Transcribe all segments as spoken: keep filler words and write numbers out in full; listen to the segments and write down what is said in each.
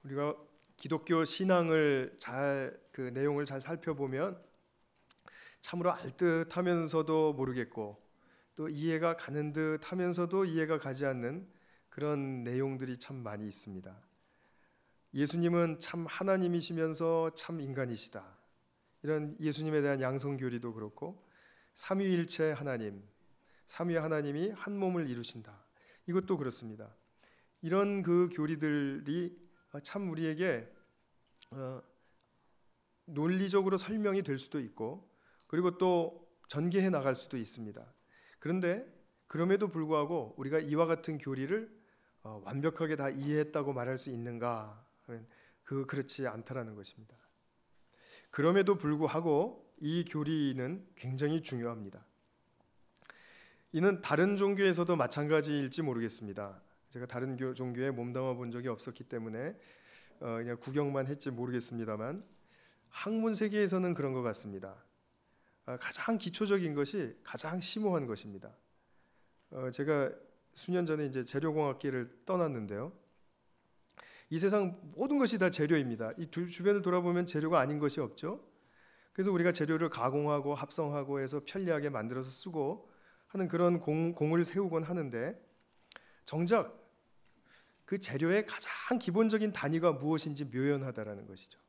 우리가 기독교 신앙을 잘 그 내용을 잘 살펴보면 참으로 알듯하면서도 모르겠고 또 이해가 가는 듯하면서도 이해가 가지 않는 그런 내용들이 참 많이 있습니다. 예수님은 참 하나님이시면서 참 인간이시다. 이런 예수님에 대한 양성교리도 그렇고 삼위일체 하나님, 삼위 하나님이 한 몸을 이루신다. 이것도 그렇습니다. 이런 그 교리들이 참 우리에게 어, 논리적으로 설명이 될 수도 있고 그리고 또 전개해 나갈 수도 있습니다. 그런데 그럼에도 불구하고 우리가 이와 같은 교리를 어, 완벽하게 다 이해했다고 말할 수 있는가 하면 그 그렇지 않다라는 것입니다. 그럼에도 불구하고 이 교리는 굉장히 중요합니다. 이는 다른 종교에서도 마찬가지일지 모르겠습니다. 제가 다른 교, 종교에 몸담아 본 적이 없었기 때문에 어, 그냥 구경만 했지 모르겠습니다만 학문 세계에서는 그런 것 같습니다. 어, 가장 기초적인 것이 가장 심오한 것입니다. 어, 제가 수년 전에 이제 재료공학계를 떠났는데요. 이 세상 모든 것이 다 재료입니다. 이 두, 주변을 돌아보면 재료가 아닌 것이 없죠. 그래서 우리가 재료를 가공하고 합성하고 해서 편리하게 만들어서 쓰고 하는 그런 공, 공을 세우곤 하는데 정작 그 재료의 가장 기본적인 단위가 무엇인지 묘연하다라는 것이죠.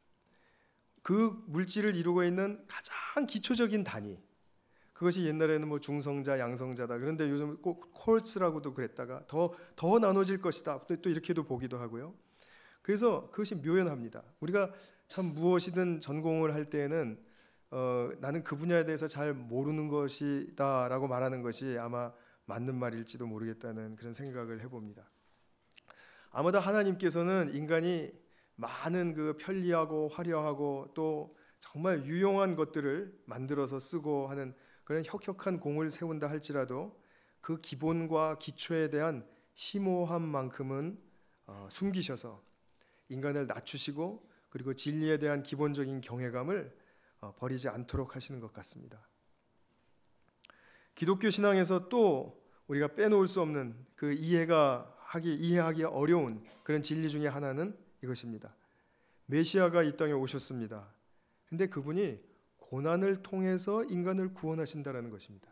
그 물질을 이루고 있는 가장 기초적인 단위, 그것이 옛날에는 뭐 중성자, 양성자다. 그런데 요즘 꼭 콜츠라고도 그랬다가 더, 더 나눠질 것이다. 또 이렇게도 보기도 하고요. 그래서 그것이 묘연합니다. 우리가 참 무엇이든 전공을 할 때에는 어, 나는 그 분야에 대해서 잘 모르는 것이다 라고 말하는 것이 아마 맞는 말일지도 모르겠다는 그런 생각을 해봅니다. 아마도 하나님께서는 인간이 많은 그 편리하고 화려하고 또 정말 유용한 것들을 만들어서 쓰고 하는 그런 혁혁한 공을 세운다 할지라도 그 기본과 기초에 대한 심오함만큼은 어, 숨기셔서 인간을 낮추시고 그리고 진리에 대한 기본적인 경외감을 어, 버리지 않도록 하시는 것 같습니다. 기독교 신앙에서 또 우리가 빼놓을 수 없는 그 이해가 하기 이해하기 어려운 그런 진리 중에 하나는 이것입니다. 메시아가 이 땅에 오셨습니다. 근데 그분이 고난을 통해서 인간을 구원하신다라는 것입니다.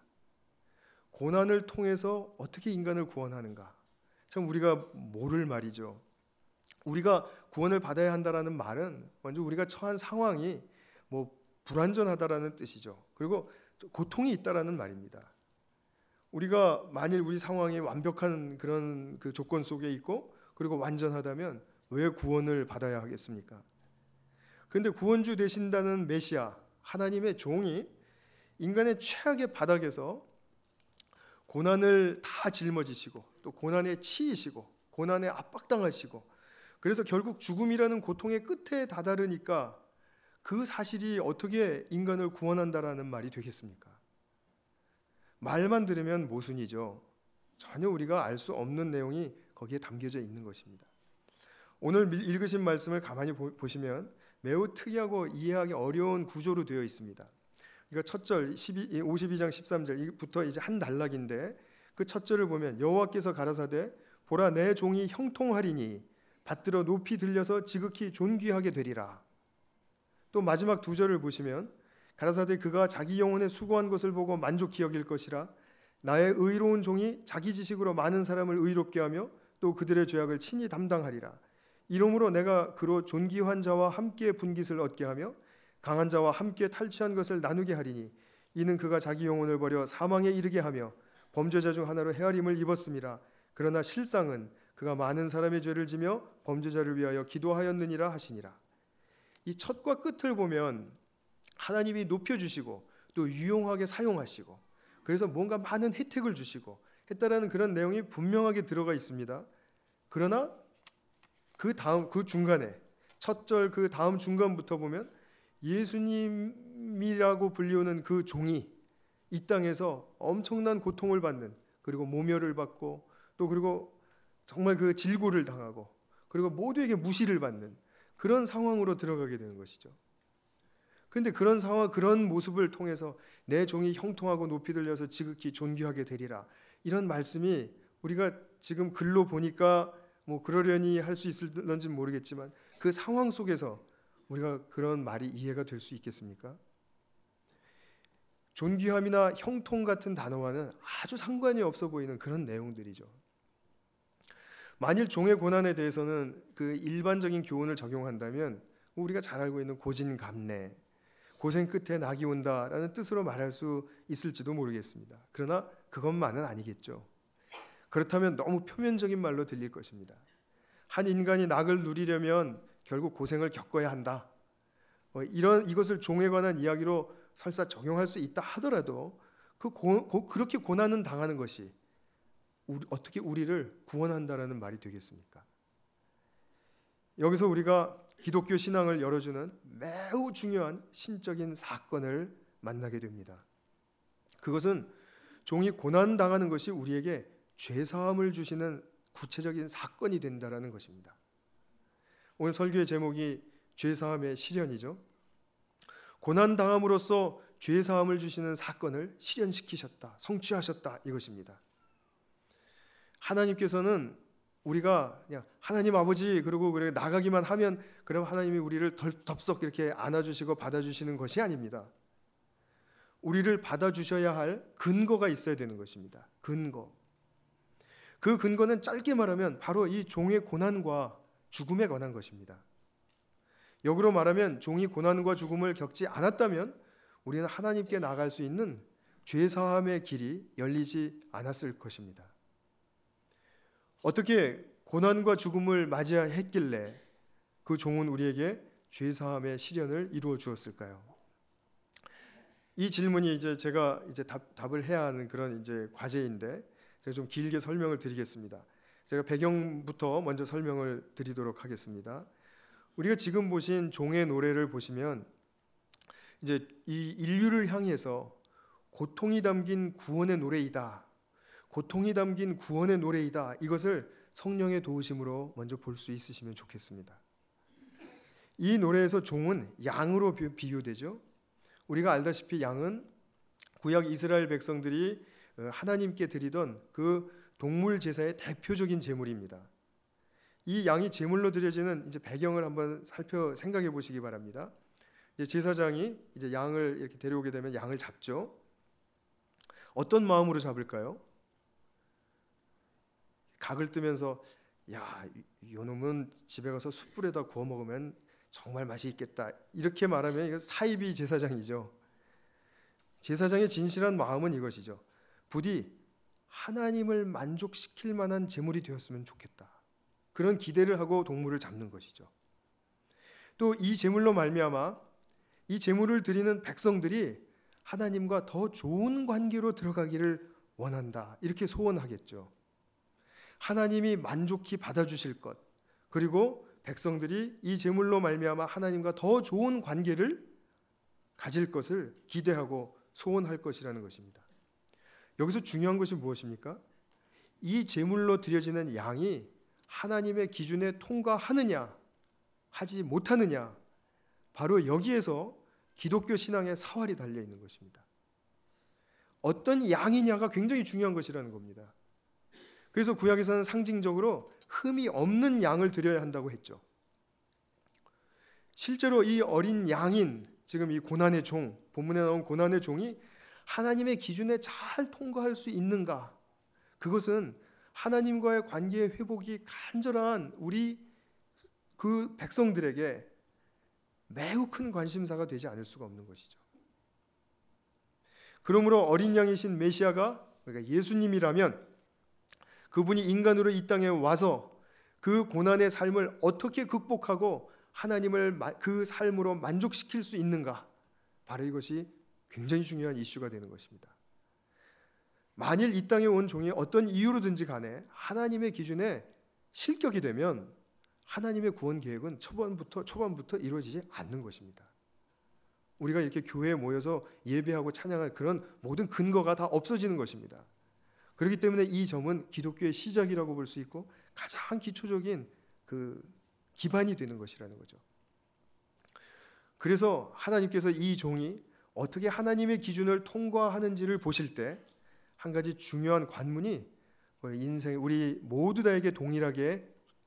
고난을 통해서 어떻게 인간을 구원하는가? 참 우리가 모를 말이죠. 우리가 구원을 받아야 한다라는 말은 먼저 우리가 처한 상황이 뭐 불완전하다라는 뜻이죠. 그리고 고통이 있다라는 말입니다. 우리가 만일 우리 상황이 완벽한 그런 그 조건 속에 있고 그리고 완전하다면 왜 구원을 받아야 하겠습니까? 그런데 구원주 되신다는 메시아, 하나님의 종이 인간의 최악의 바닥에서 고난을 다 짊어지시고 또 고난에 치이시고 고난에 압박당하시고 그래서 결국 죽음이라는 고통의 끝에 다다르니까 그 사실이 어떻게 인간을 구원한다라는 말이 되겠습니까? 말만 들으면 모순이죠. 전혀 우리가 알 수 없는 내용이 거기에 담겨져 있는 것입니다. 오늘 읽으신 말씀을 가만히 보시면 매우 특이하고 이해하기 어려운 구조로 되어 있습니다. 그러니까 첫 절 오십이 장 십삼 절부터 이제 한 단락인데 그 첫 절을 보면 여호와께서 가라사대 보라 내 종이 형통하리니 받들어 높이 들려서 지극히 존귀하게 되리라. 또 마지막 두 절을 보시면 가라사대 그가 자기 영혼에 수고한 것을 보고 만족히 여길 것이라 나의 의로운 종이 자기 지식으로 많은 사람을 의롭게 하며 또 그들의 죄악을 친히 담당하리라. 이러므로 내가 그로 존귀한 자와 함께 분깃을 얻게 하며 강한 자와 함께 탈취한 것을 나누게 하리니 이는 그가 자기 영혼을 버려 사망에 이르게 하며 범죄자 중 하나로 헤아림을 입었음이라. 그러나 실상은 그가 많은 사람의 죄를 지며 범죄자를 위하여 기도하였느니라 하시니라. 이 첫과 끝을 보면 하나님이 높여주시고 또 유용하게 사용하시고 그래서 뭔가 많은 혜택을 주시고 했다라는 그런 내용이 분명하게 들어가 있습니다. 그러나 그 다음 그 중간에 첫 절 그 다음 중간부터 보면 예수님이라고 불리우는 그 종이 이 땅에서 엄청난 고통을 받는 그리고 모멸을 받고 또 그리고 정말 그 질고를 당하고 그리고 모두에게 무시를 받는 그런 상황으로 들어가게 되는 것이죠. 그런데 그런 상황, 그런 모습을 통해서 내 종이 형통하고 높이 들려서 지극히 존귀하게 되리라. 이런 말씀이 우리가 지금 글로 보니까 뭐 그러려니 할 수 있을런지는 모르겠지만 그 상황 속에서 우리가 그런 말이 이해가 될 수 있겠습니까? 존귀함이나 형통 같은 단어와는 아주 상관이 없어 보이는 그런 내용들이죠. 만일 종의 고난에 대해서는 그 일반적인 교훈을 적용한다면 우리가 잘 알고 있는 고진감래, 고생 끝에 낙이 온다라는 뜻으로 말할 수 있을지도 모르겠습니다. 그러나 그것만은 아니겠죠. 그렇다면 너무 표면적인 말로 들릴 것입니다. 한 인간이 낙을 누리려면 결국 고생을 겪어야 한다. 어, 이런 이것을 종에 관한 이야기로 설사 적용할 수 있다 하더라도 그 고, 고, 그렇게 고난은 당하는 것이 우리, 어떻게 우리를 구원한다라는 말이 되겠습니까? 여기서 우리가 기독교 신앙을 열어주는 매우 중요한 신적인 사건을 만나게 됩니다. 그것은 종이 고난 당하는 것이 우리에게 죄사함을 주시는 구체적인 사건이 된다라는 것입니다. 오늘 설교의 제목이 죄사함의 실현이죠. 고난 당함으로써 죄사함을 주시는 사건을 실현시키셨다, 성취하셨다 이것입니다. 하나님께서는 우리가 그냥 하나님 아버지 그러고 그래 나가기만 하면 그럼 하나님이 우리를 덜덥석 이렇게 안아주시고 받아주시는 것이 아닙니다. 우리를 받아주셔야 할 근거가 있어야 되는 것입니다. 근거. 그 근거는 짧게 말하면 바로 이 종의 고난과 죽음에 관한 것입니다. 역으로 말하면 종이 고난과 죽음을 겪지 않았다면 우리는 하나님께 나갈 수 있는 죄사함의 길이 열리지 않았을 것입니다. 어떻게 고난과 죽음을 맞이했길래 그 종은 우리에게 죄사함의 실현을 이루어 주었을까요? 이 질문이 이제 제가 이제 답, 답을 해야 하는 그런 이제 과제인데 제가 좀 길게 설명을 드리겠습니다. 제가 배경부터 먼저 설명을 드리도록 하겠습니다. 우리가 지금 보신 종의 노래를 보시면 이제 이 인류를 향해서 고통이 담긴 구원의 노래이다. 고통이 담긴 구원의 노래이다. 이것을 성령의 도우심으로 먼저 볼 수 있으시면 좋겠습니다. 이 노래에서 종은 양으로 비유되죠. 우리가 알다시피 양은 구약 이스라엘 백성들이 하나님께 드리던 그 동물 제사의 대표적인 제물입니다. 이 양이 제물로 드려지는 이제 배경을 한번 살펴 생각해 보시기 바랍니다. 이제 제사장이 이제 양을 이렇게 데려오게 되면 양을 잡죠. 어떤 마음으로 잡을까요? 각을 뜨면서 야, 요 놈은 집에 가서 숯불에다 구워 먹으면 정말 맛이 있겠다. 이렇게 말하면 이거 사이비 제사장이죠. 제사장의 진실한 마음은 이것이죠. 부디 하나님을 만족시킬 만한 제물이 되었으면 좋겠다. 그런 기대를 하고 동물을 잡는 것이죠. 또 이 제물로 말미암아 이 제물을 드리는 백성들이 하나님과 더 좋은 관계로 들어가기를 원한다. 이렇게 소원하겠죠. 하나님이 만족히 받아주실 것, 그리고 백성들이 이 제물로 말미암아 하나님과 더 좋은 관계를 가질 것을 기대하고 소원할 것이라는 것입니다. 여기서 중요한 것이 무엇입니까? 이 제물로 드려지는 양이 하나님의 기준에 통과하느냐 하지 못하느냐, 바로 여기에서 기독교 신앙의 사활이 달려 있는 것입니다. 어떤 양이냐가 굉장히 중요한 것이라는 겁니다. 그래서 구약에서는 상징적으로 흠이 없는 양을 드려야 한다고 했죠. 실제로 이 어린 양인 지금 이 고난의 종, 본문에 나온 고난의 종이 하나님의 기준에 잘 통과할 수 있는가? 그것은 하나님과의 관계의 회복이 간절한 우리 그 백성들에게 매우 큰 관심사가 되지 않을 수가 없는 것이죠. 그러므로 어린 양이신 메시아가, 그러니까 예수님이라면 그분이 인간으로 이 땅에 와서 그 고난의 삶을 어떻게 극복하고 하나님을 그 삶으로 만족시킬 수 있는가? 바로 이것이 굉장히 중요한 이슈가 되는 것입니다. 만일 이 땅에 온 종이 어떤 이유로든지 간에 하나님의 기준에 실격이 되면 하나님의 구원 계획은 초반부터 초반부터 이루어지지 않는 것입니다. 우리가 이렇게 교회에 모여서 예배하고 찬양할 그런 모든 근거가 다 없어지는 것입니다. 그렇기 때문에 이 점은 기독교의 시작이라고 볼 수 있고 가장 기초적인 그 기반이 되는 것이라는 거죠. 그래서 하나님께서 이 종이 어떻게 하나님의 기준을 통과하는지를 보실 때 한 가지 중요한 관문이 인생 우리 모두 다에게 동일하게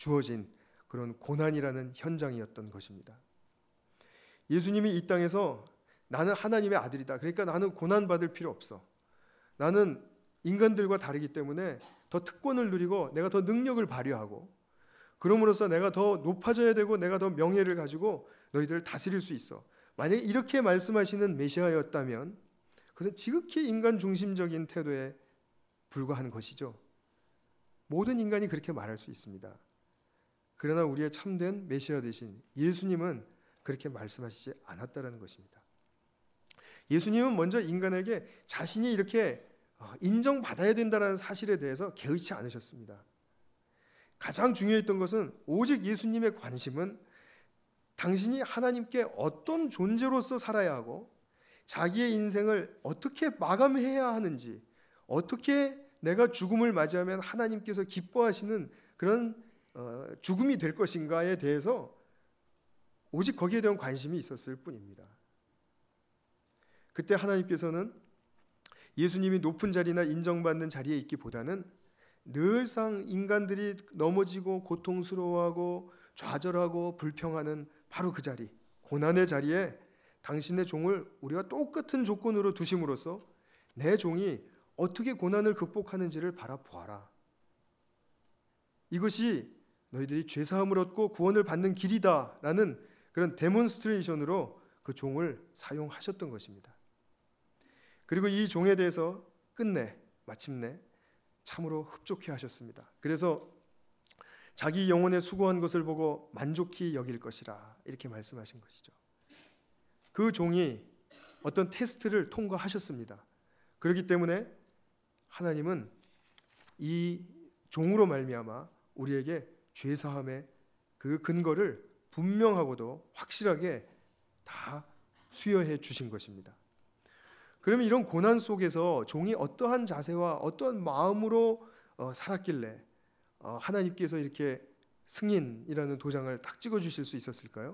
주어진 그런 고난이라는 현장이었던 것입니다. 예수님이 이 땅에서 나는 하나님의 아들이다, 그러니까 나는 고난받을 필요 없어, 나는 인간들과 다르기 때문에 더 특권을 누리고 내가 더 능력을 발휘하고 그럼으로써 내가 더 높아져야 되고 내가 더 명예를 가지고 너희들을 다스릴 수 있어, 만약에 이렇게 말씀하시는 메시아였다면 그것은 지극히 인간 중심적인 태도에 불과한 것이죠. 모든 인간이 그렇게 말할 수 있습니다. 그러나 우리의 참된 메시아 되신 예수님은 그렇게 말씀하시지 않았다는 것입니다. 예수님은 먼저 인간에게 자신이 이렇게 인정받아야 된다는 사실에 대해서 개의치 않으셨습니다. 가장 중요했던 것은 오직 예수님의 관심은 당신이 하나님께 어떤 존재로서 살아야 하고 자기의 인생을 어떻게 마감해야 하는지, 어떻게 내가 죽음을 맞이하면 하나님께서 기뻐하시는 그런 어, 죽음이 될 것인가에 대해서 오직 거기에 대한 관심이 있었을 뿐입니다. 그때 하나님께서는 예수님이 높은 자리나 인정받는 자리에 있기보다는 늘상 인간들이 넘어지고 고통스러워하고 좌절하고 불평하는 바로 그 자리, 고난의 자리에 당신의 종을 우리가 똑같은 조건으로 두심으로써 내 종이 어떻게 고난을 극복하는지를 바라보아라. 이것이 너희들이 죄사함을 얻고 구원을 받는 길이다라는 그런 데몬스트레이션으로 그 종을 사용하셨던 것입니다. 그리고 이 종에 대해서 끝내 마침내 참으로 흡족해 하셨습니다. 그래서 자기 영혼에 수고한 것을 보고 만족히 여길 것이라 이렇게 말씀하신 것이죠. 그 종이 어떤 테스트를 통과하셨습니다. 그렇기 때문에 하나님은 이 종으로 말미암아 우리에게 죄사함의 그 근거를 분명하고도 확실하게 다 수여해 주신 것입니다. 그러면 이런 고난 속에서 종이 어떠한 자세와 어떠한 마음으로 어, 살았길래 어, 하나님께서 이렇게 승인이라는 도장을 딱 찍어 주실 수 있었을까요?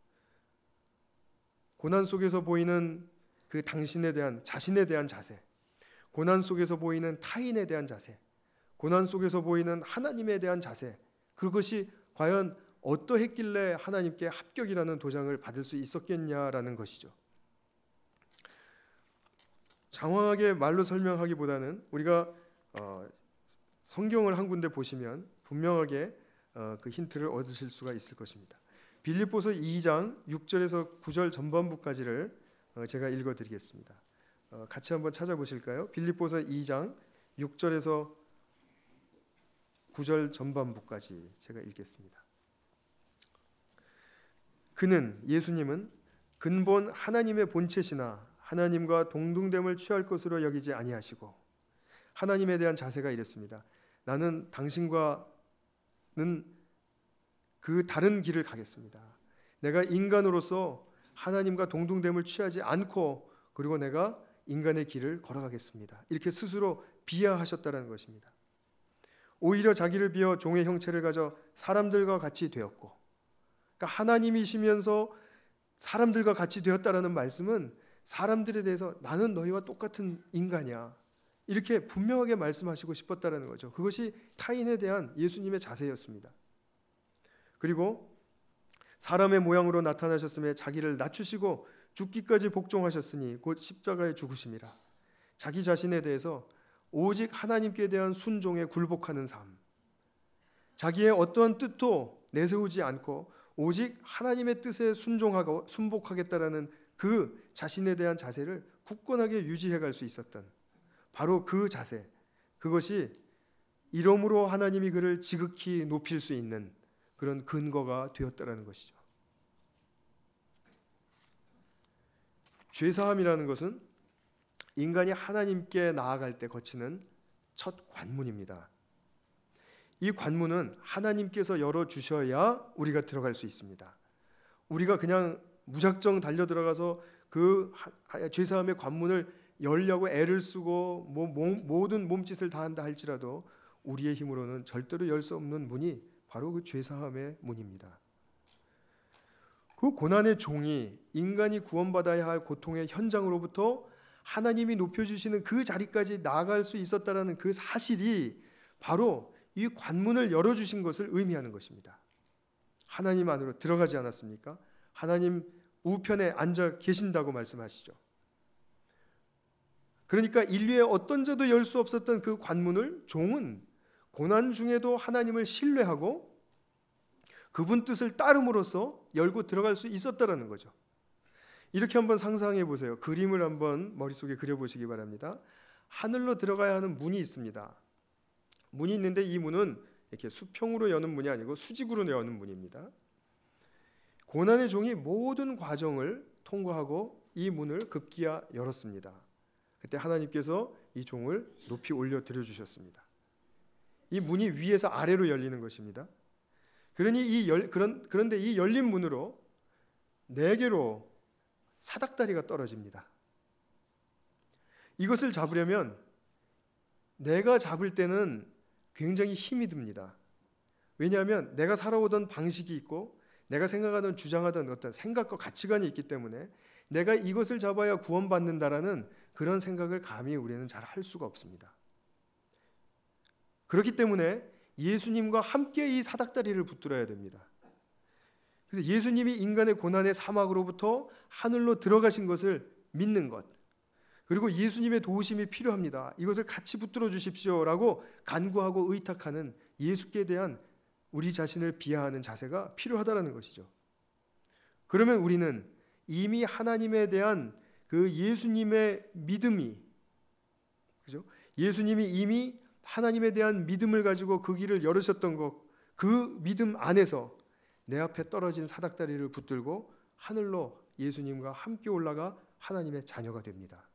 고난 속에서 보이는 그 당신에 대한, 자신에 대한 자세, 고난 속에서 보이는 타인에 대한 자세, 고난 속에서 보이는 하나님에 대한 자세, 그것이 과연 어떠했길래 하나님께 합격이라는 도장을 받을 수 있었겠냐라는 것이죠. 장황하게 말로 설명하기보다는 우리가 어, 성경을 한 군데 보시면 분명하게 어, 그 힌트를 얻으실 수가 있을 것입니다. 빌립보서 이 장 육 절에서 구 절 전반부까지를 어, 제가 읽어드리겠습니다. 어, 같이 한번 찾아보실까요? 빌립보서 이 장 육 절에서 구 절 전반부까지 제가 읽겠습니다. 그는, 예수님은 근본 하나님의 본체시나 하나님과 동등됨을 취할 것으로 여기지 아니하시고, 하나님에 대한 자세가 이랬습니다. 나는 당신과는 그 다른 길을 가겠습니다. 내가 인간으로서 하나님과 동등됨을 취하지 않고 그리고 내가 인간의 길을 걸어가겠습니다. 이렇게 스스로 비하하셨다는 것입니다. 오히려 자기를 비어 종의 형체를 가져 사람들과 같이 되었고, 그러니까 하나님이시면서 사람들과 같이 되었다라는 말씀은 사람들에 대해서 나는 너희와 똑같은 인간이야, 이렇게 분명하게 말씀하시고 싶었다라는 거죠. 그것이 타인에 대한 예수님의 자세였습니다. 그리고 사람의 모양으로 나타나셨음에 자기를 낮추시고 죽기까지 복종하셨으니 곧 십자가에 죽으심이라. 자기 자신에 대해서 오직 하나님께 대한 순종에 굴복하는 삶, 자기의 어떠한 뜻도 내세우지 않고 오직 하나님의 뜻에 순종하고 순복하겠다라는 그 자신에 대한 자세를 굳건하게 유지해 갈 수 있었던 바로 그 자세, 그것이 이러므로 하나님이 그를 지극히 높일 수 있는 그런 근거가 되었다라는 것이죠. 죄사함이라는 것은 인간이 하나님께 나아갈 때 거치는 첫 관문입니다. 이 관문은 하나님께서 열어주셔야 우리가 들어갈 수 있습니다. 우리가 그냥 무작정 달려 들어가서 그 죄사함의 관문을 열려고 애를 쓰고 뭐, 모든 몸짓을 다한다 할지라도 우리의 힘으로는 절대로 열 수 없는 문이 바로 그 죄사함의 문입니다. 그 고난의 종이 인간이 구원받아야 할 고통의 현장으로부터 하나님이 높여주시는 그 자리까지 나아갈 수 있었다라는 그 사실이 바로 이 관문을 열어주신 것을 의미하는 것입니다. 하나님 안으로 들어가지 않았습니까? 하나님 우편에 앉아 계신다고 말씀하시죠. 그러니까 인류의 어떤 자도 열 수 없었던 그 관문을 종은 고난 중에도 하나님을 신뢰하고 그분 뜻을 따름으로써 열고 들어갈 수 있었다라는 거죠. 이렇게 한번 상상해 보세요. 그림을 한번 머릿속에 그려보시기 바랍니다. 하늘로 들어가야 하는 문이 있습니다. 문이 있는데 이 문은 이렇게 수평으로 여는 문이 아니고 수직으로 여는 문입니다. 고난의 종이 모든 과정을 통과하고 이 문을 급기야 열었습니다. 그때 하나님께서 이 종을 높이 올려 드려 주셨습니다. 이 문이 위에서 아래로 열리는 것입니다. 그러니 이 열, 그런, 그런데 이 열린 문으로 네 개로 사닥다리가 떨어집니다. 이것을 잡으려면 내가 잡을 때는 굉장히 힘이 듭니다. 왜냐하면 내가 살아오던 방식이 있고 내가 생각하던 주장하던 어떤 생각과 가치관이 있기 때문에 내가 이것을 잡아야 구원받는다라는 그런 생각을 감히 우리는 잘 할 수가 없습니다. 그렇기 때문에 예수님과 함께 이 사닥다리를 붙들어야 됩니다. 그래서 예수님이 인간의 고난의 사막으로부터 하늘로 들어가신 것을 믿는 것, 그리고 예수님의 도우심이 필요합니다. 이것을 같이 붙들어 주십시오라고 간구하고 의탁하는 예수께 대한 우리 자신을 비하하는 자세가 필요하다는 것이죠. 그러면 우리는 이미 하나님에 대한 그 예수님의 믿음이, 그죠? 예수님이 이미 하나님에 대한 믿음을 가지고 그 길을 열으셨던 것, 그 믿음 안에서 내 앞에 떨어진 사닥다리를 붙들고 하늘로 예수님과 함께 올라가 하나님의 자녀가 됩니다.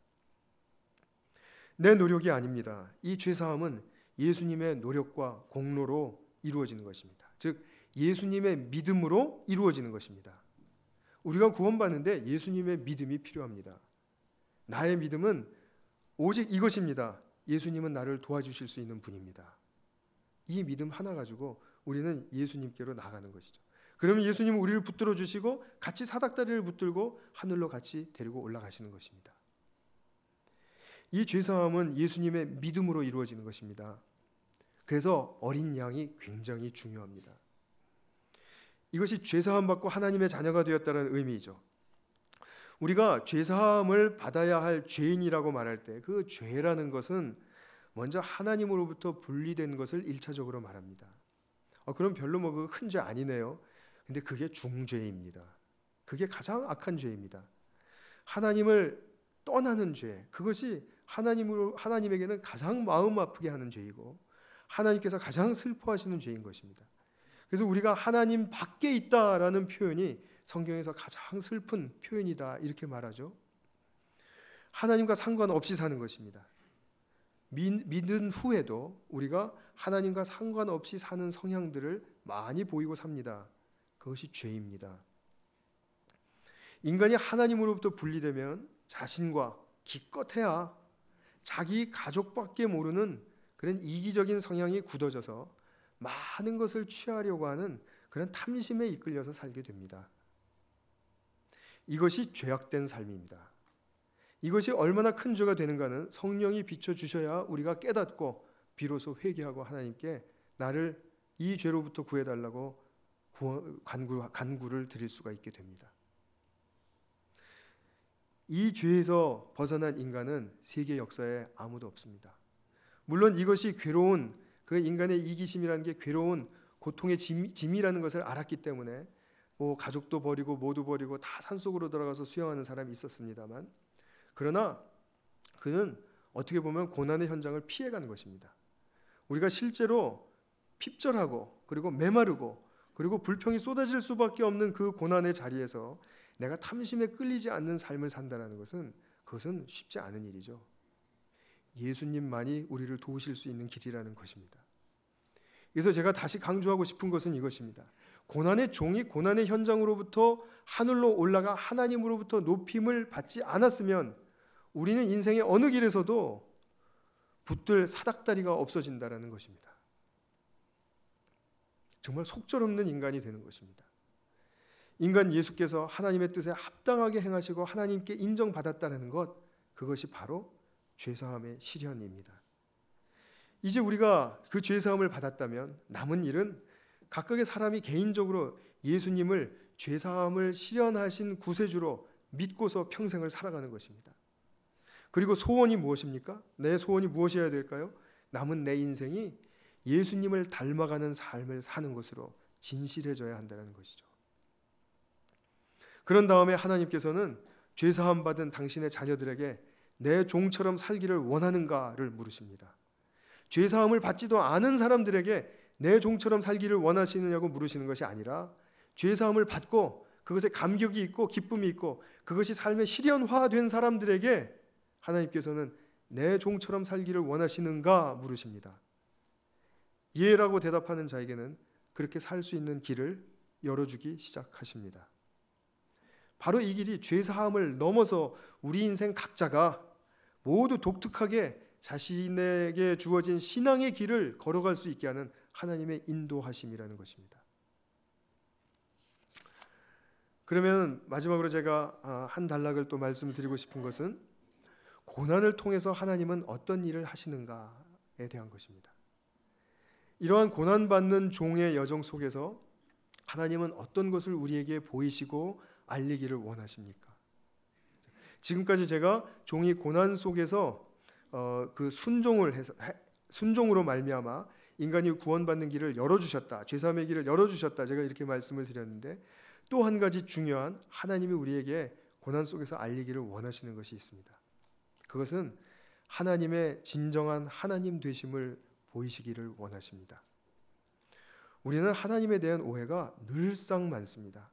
내 노력이 아닙니다. 이 죄사함은 예수님의 노력과 공로로 이루어지는 것입니다. 즉 예수님의 믿음으로 이루어지는 것입니다. 우리가 구원받는데 예수님의 믿음이 필요합니다. 나의 믿음은 오직 이것입니다. 예수님은 나를 도와주실 수 있는 분입니다. 이 믿음 하나 가지고 우리는 예수님께로 나가는 것이죠. 그러면 예수님은 우리를 붙들어 주시고 같이 사닥다리를 붙들고 하늘로 같이 데리고 올라가시는 것입니다. 이 죄사함은 예수님의 믿음으로 이루어지는 것입니다. 그래서 어린 양이 굉장히 중요합니다. 이것이 죄사함 받고 하나님의 자녀가 되었다는 의미이죠. 우리가 죄사함을 받아야 할 죄인이라고 말할 때 그 죄라는 것은 먼저 하나님으로부터 분리된 것을 일차적으로 말합니다. 어, 그럼 별로 뭐 큰 죄 아니네요. 근데 그게 중죄입니다. 그게 가장 악한 죄입니다. 하나님을 떠나는 죄, 그것이 하나님으로 하나님에게는 가장 마음 아프게 하는 죄이고 하나님께서 가장 슬퍼하시는 죄인 것입니다. 그래서 우리가 하나님 밖에 있다라는 표현이 성경에서 가장 슬픈 표현이다 이렇게 말하죠. 하나님과 상관없이 사는 것입니다. 믿, 믿은 후에도 우리가 하나님과 상관없이 사는 성향들을 많이 보이고 삽니다. 그것이 죄입니다. 인간이 하나님으로부터 분리되면 자신과 기껏해야 자기 가족밖에 모르는 그런 이기적인 성향이 굳어져서 많은 것을 취하려고 하는 그런 탐심에 이끌려서 살게 됩니다. 이것이 죄악된 삶입니다. 이것이 얼마나 큰 죄가 되는가는 성령이 비춰주셔야 우리가 깨닫고 비로소 회개하고 하나님께 나를 이 죄로부터 구해달라고 간구, 간구를 드릴 수가 있게 됩니다. 이 죄에서 벗어난 인간은 세계 역사에 아무도 없습니다. 물론 이것이 괴로운 그 인간의 이기심이라는 게 괴로운 고통의 짐, 짐이라는 것을 알았기 때문에 뭐 가족도 버리고 모두 버리고 다 산속으로 들어가서 수영하는 사람이 있었습니다만 그러나 그는 어떻게 보면 고난의 현장을 피해가는 것입니다. 우리가 실제로 핍절하고 그리고 메마르고 그리고 불평이 쏟아질 수밖에 없는 그 고난의 자리에서 내가 탐심에 끌리지 않는 삶을 산다는 것은 그것은 쉽지 않은 일이죠. 예수님만이 우리를 도우실 수 있는 길이라는 것입니다. 그래서 제가 다시 강조하고 싶은 것은 이것입니다. 고난의 종이 고난의 현장으로부터 하늘로 올라가 하나님으로부터 높임을 받지 않았으면 우리는 인생의 어느 길에서도 붙들 사닥다리가 없어진다는 것입니다. 정말 속절없는 인간이 되는 것입니다. 인간 예수께서 하나님의 뜻에 합당하게 행하시고 하나님께 인정받았다는 것, 그것이 바로 죄사함의 실현입니다. 이제 우리가 그 죄 사함을 받았다면 남은 일은 각각의 사람이 개인적으로 예수님을 죄 사함을 실현하신 구세주로 믿고서 평생을 살아가는 것입니다. 그리고 소원이 무엇입니까? 내 소원이 무엇이어야 될까요? 남은 내 인생이 예수님을 닮아가는 삶을 사는 것으로 진실해져야 한다는 것이죠. 그런 다음에 하나님께서는 죄 사함 받은 당신의 자녀들에게 내 종처럼 살기를 원하는가를 물으십니다. 죄 사함을 받지도 않은 사람들에게 내 종처럼 살기를 원하시느냐고 물으시는 것이 아니라 죄 사함을 받고 그것에 감격이 있고 기쁨이 있고 그것이 삶의 실현화된 사람들에게 하나님께서는 내 종처럼 살기를 원하시는가 물으십니다. 예라고 대답하는 자에게는 그렇게 살 수 있는 길을 열어주기 시작하십니다. 바로 이 길이 죄 사함을 넘어서 우리 인생 각자가 모두 독특하게 자신에게 주어진 신앙의 길을 걸어갈 수 있게 하는 하나님의 인도하심이라는 것입니다. 그러면 마지막으로 제가 한 단락을 또 말씀드리고 싶은 것은 고난을 통해서 하나님은 어떤 일을 하시는가에 대한 것입니다. 이러한 고난받는 종의 여정 속에서 하나님은 어떤 것을 우리에게 보이시고 알리기를 원하십니까? 지금까지 제가 종이 고난 속에서 어, 그 순종을 해서 순종으로 말미암아 인간이 구원받는 길을 열어주셨다, 죄사함의 길을 열어주셨다, 제가 이렇게 말씀을 드렸는데 또 한 가지 중요한 하나님이 우리에게 고난 속에서 알리기를 원하시는 것이 있습니다. 그것은 하나님의 진정한 하나님 되심을 보이시기를 원하십니다. 우리는 하나님에 대한 오해가 늘상 많습니다.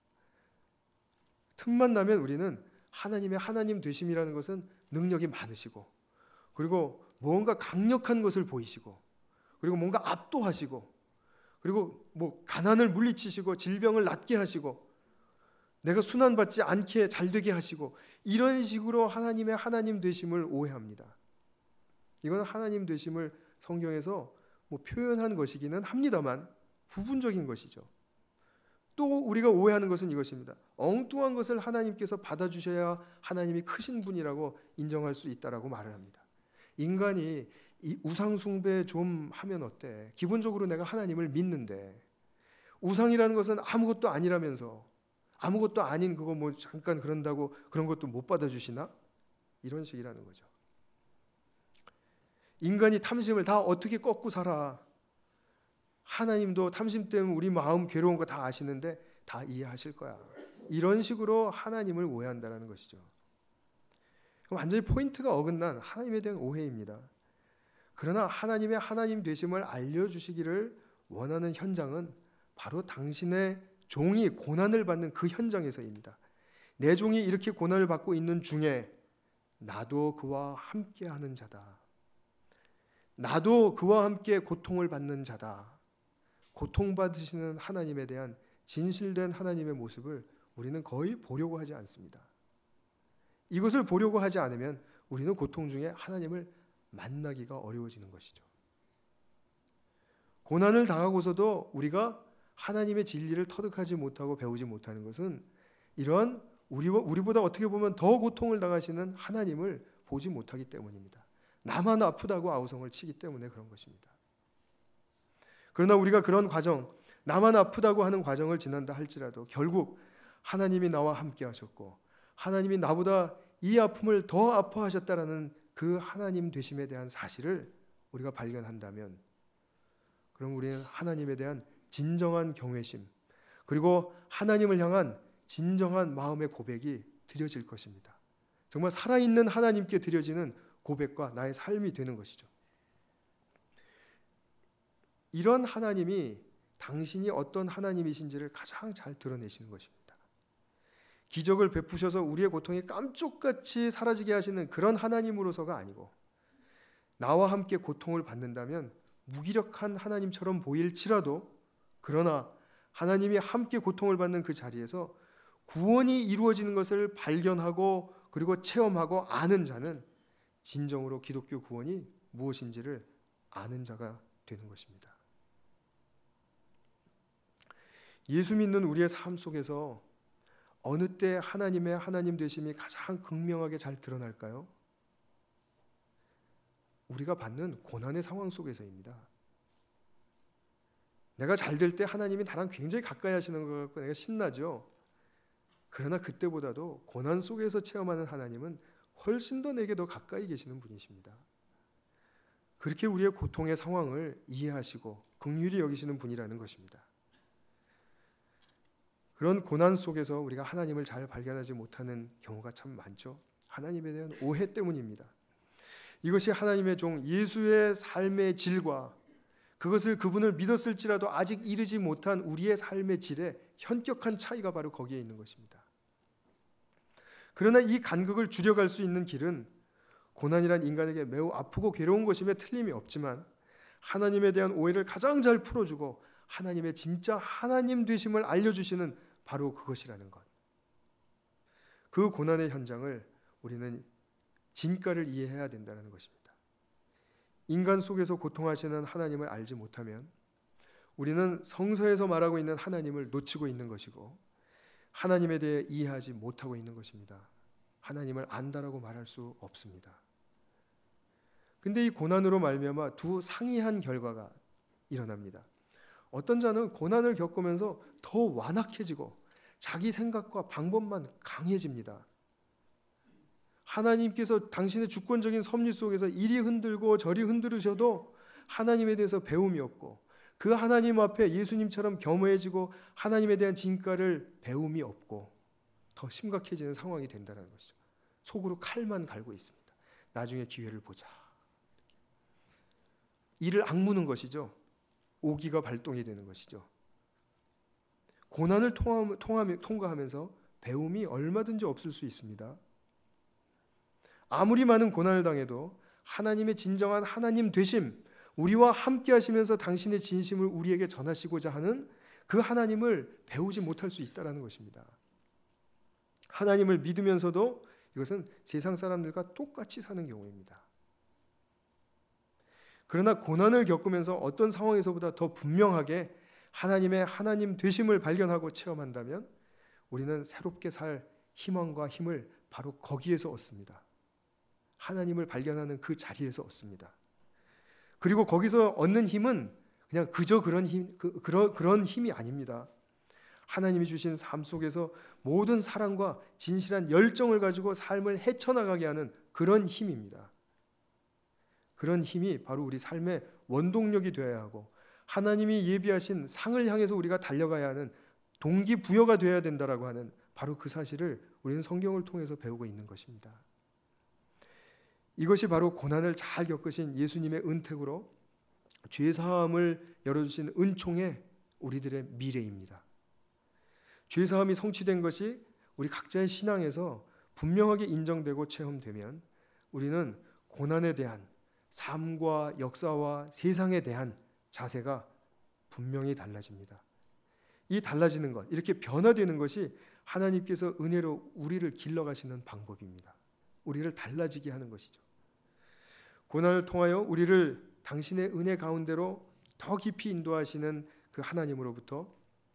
틈만 나면 우리는 하나님의 하나님 되심이라는 것은 능력이 많으시고 그리고 뭔가 강력한 것을 보이시고 그리고 뭔가 압도하시고 그리고 뭐 가난을 물리치시고 질병을 낫게 하시고 내가 순환받지 않게 잘되게 하시고 이런 식으로 하나님의 하나님 되심을 오해합니다. 이건 하나님 되심을 성경에서 뭐 표현한 것이기는 합니다만 부분적인 것이죠. 또 우리가 오해하는 것은 이것입니다. 엉뚱한 것을 하나님께서 받아주셔야 하나님이 크신 분이라고 인정할 수 있다라고 말을 합니다. 인간이 이 우상 숭배 좀 하면 어때? 기본적으로 내가 하나님을 믿는데 우상이라는 것은 아무것도 아니라면서 아무것도 아닌 그거 뭐 잠깐 그런다고 그런 것도 못 받아주시나? 이런 식이라는 거죠. 인간이 탐심을 다 어떻게 꺾고 살아? 하나님도 탐심 때문에 우리 마음 괴로운 거 다 아시는데 다 이해하실 거야. 이런 식으로 하나님을 오해한다는 것이죠. 완전히 포인트가 어긋난 하나님에 대한 오해입니다. 그러나 하나님의 하나님 되심을 알려주시기를 원하는 현장은 바로 당신의 종이 고난을 받는 그 현장에서입니다. 내 종이 이렇게 고난을 받고 있는 중에 나도 그와 함께하는 자다. 나도 그와 함께 고통을 받는 자다. 고통받으시는 하나님에 대한 진실된 하나님의 모습을 우리는 거의 보려고 하지 않습니다. 이것을 보려고 하지 않으면 우리는 고통 중에 하나님을 만나기가 어려워지는 것이죠. 고난을 당하고서도 우리가 하나님의 진리를 터득하지 못하고 배우지 못하는 것은 이러한 우리와, 우리보다 어떻게 보면 더 고통을 당하시는 하나님을 보지 못하기 때문입니다. 나만 아프다고 아우성을 치기 때문에 그런 것입니다. 그러나 우리가 그런 과정, 나만 아프다고 하는 과정을 지난다 할지라도 결국 하나님이 나와 함께 하셨고 하나님이 나보다 이 아픔을 더 아파하셨다라는 그 하나님 되심에 대한 사실을 우리가 발견한다면 그럼 우리는 하나님에 대한 진정한 경외심 그리고 하나님을 향한 진정한 마음의 고백이 드려질 것입니다. 정말 살아있는 하나님께 드려지는 고백과 나의 삶이 되는 것이죠. 이런 하나님이 당신이 어떤 하나님이신지를 가장 잘 드러내시는 것입니다. 기적을 베푸셔서 우리의 고통이 깜짝같이 사라지게 하시는 그런 하나님으로서가 아니고 나와 함께 고통을 받는다면 무기력한 하나님처럼 보일지라도 그러나 하나님이 함께 고통을 받는 그 자리에서 구원이 이루어지는 것을 발견하고 그리고 체험하고 아는 자는 진정으로 기독교 구원이 무엇인지를 아는 자가 되는 것입니다. 예수 믿는 우리의 삶 속에서 어느 때 하나님의 하나님 되심이 가장 극명하게 잘 드러날까요? 우리가 받는 고난의 상황 속에서입니다. 내가 잘 될 때 하나님이 나랑 굉장히 가까이 하시는 것 같고 내가 신나죠. 그러나 그때보다도 고난 속에서 체험하는 하나님은 훨씬 더 내게 더 가까이 계시는 분이십니다. 그렇게 우리의 고통의 상황을 이해하시고 긍휼히 여기시는 분이라는 것입니다. 그런 고난 속에서 우리가 하나님을 잘 발견하지 못하는 경우가 참 많죠. 하나님에 대한 오해 때문입니다. 이것이 하나님의 종 예수의 삶의 질과 그것을 그분을 믿었을지라도 아직 이르지 못한 우리의 삶의 질의 현격한 차이가 바로 거기에 있는 것입니다. 그러나 이 간극을 줄여갈 수 있는 길은 고난이란 인간에게 매우 아프고 괴로운 것임에 틀림이 없지만 하나님에 대한 오해를 가장 잘 풀어주고 하나님의 진짜 하나님 되심을 알려주시는 바로 그것이라는 것. 그 고난의 현장을 우리는 진가를 이해해야 된다는 것입니다. 인간 속에서 고통하시는 하나님을 알지 못하면 우리는 성서에서 말하고 있는 하나님을 놓치고 있는 것이고 하나님에 대해 이해하지 못하고 있는 것입니다. 하나님을 안다라고 말할 수 없습니다. 근데 이 고난으로 말미암아 두 상이한 결과가 일어납니다. 어떤 자는 고난을 겪으면서 더 완악해지고 자기 생각과 방법만 강해집니다. 하나님께서 당신의 주권적인 섭리 속에서 이리 흔들고 저리 흔들으셔도 하나님에 대해서 배움이 없고 그 하나님 앞에 예수님처럼 겸허해지고 하나님에 대한 진가를 배움이 없고 더 심각해지는 상황이 된다는 것이죠. 속으로 칼만 갈고 있습니다. 나중에 기회를 보자. 이를 악무는 것이죠. 오기가 발동이 되는 것이죠. 고난을 통함, 통함, 통과하면서 배움이 얼마든지 없을 수 있습니다. 아무리 많은 고난을 당해도 하나님의 진정한 하나님 되심, 우리와 함께 하시면서 당신의 진심을 우리에게 전하시고자 하는 그 하나님을 배우지 못할 수 있다는 것입니다. 하나님을 믿으면서도 이것은 세상 사람들과 똑같이 사는 경우입니다. 그러나 고난을 겪으면서 어떤 상황에서보다 더 분명하게 하나님의 하나님 되심을 발견하고 체험한다면 우리는 새롭게 살 희망과 힘을 바로 거기에서 얻습니다. 하나님을 발견하는 그 자리에서 얻습니다. 그리고 거기서 얻는 힘은 그냥 그저 그런 힘, 그, 그런, 그런 힘이 아닙니다. 하나님이 주신 삶 속에서 모든 사랑과 진실한 열정을 가지고 삶을 헤쳐나가게 하는 그런 힘입니다. 그런 힘이 바로 우리 삶의 원동력이 되어야 하고 하나님이 예비하신 상을 향해서 우리가 달려가야 하는 동기부여가 되어야 된다라고 하는 바로 그 사실을 우리는 성경을 통해서 배우고 있는 것입니다. 이것이 바로 고난을 잘 겪으신 예수님의 은택으로 죄사함을 열어주신 은총의 우리들의 미래입니다. 죄사함이 성취된 것이 우리 각자의 신앙에서 분명하게 인정되고 체험되면 우리는 고난에 대한 삶과 역사와 세상에 대한 자세가 분명히 달라집니다. 이 달라지는 것, 이렇게 변화되는 것이 하나님께서 은혜로 우리를 길러가시는 방법입니다. 우리를 달라지게 하는 것이죠. 고난을 통하여 우리를 당신의 은혜 가운데로 더 깊이 인도하시는 그 하나님으로부터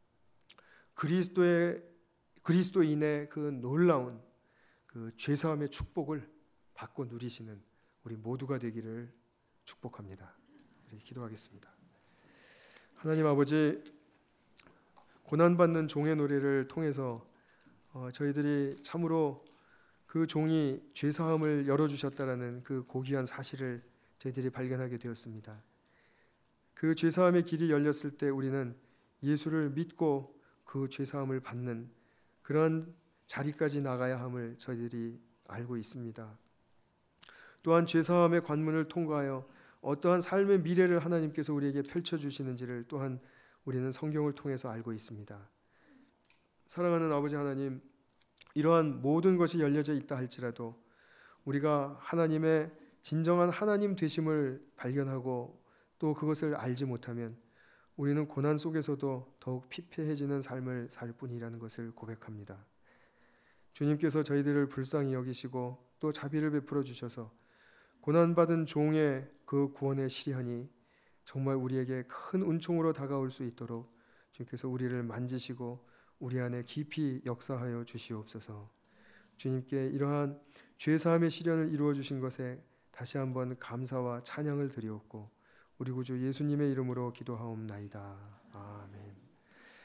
그리스도의 그리스도인의 그 놀라운 그 죄사함의 축복을 받고 누리시는 우리 모두가 되기를 축복합니다. 우리 기도하겠습니다. 하나님 아버지, 고난받는 종의 노래를 통해서 어, 저희들이 참으로 그 종이 죄사함을 열어주셨다라는 그 고귀한 사실을 저희들이 발견하게 되었습니다. 그 죄사함의 길이 열렸을 때 우리는 예수를 믿고 그 죄사함을 받는 그런 자리까지 나가야 함을 저희들이 알고 있습니다. 또한 죄사함의 관문을 통과하여 어떠한 삶의 미래를 하나님께서 우리에게 펼쳐주시는지를 또한 우리는 성경을 통해서 알고 있습니다. 사랑하는 아버지 하나님, 이러한 모든 것이 열려져 있다 할지라도 우리가 하나님의 진정한 하나님 되심을 발견하고 또 그것을 알지 못하면 우리는 고난 속에서도 더욱 피폐해지는 삶을 살 뿐이라는 것을 고백합니다. 주님께서 저희들을 불쌍히 여기시고 또 자비를 베풀어 주셔서 고난받은 종의 그 구원의 시련이 정말 우리에게 큰 은총으로 다가올 수 있도록 주님께서 우리를 만지시고 우리 안에 깊이 역사하여 주시옵소서. 주님께 이러한 죄사함의 시련을 이루어 주신 것에 다시 한번 감사와 찬양을 드리옵고 우리 구주 예수님의 이름으로 기도하옵나이다. 아멘.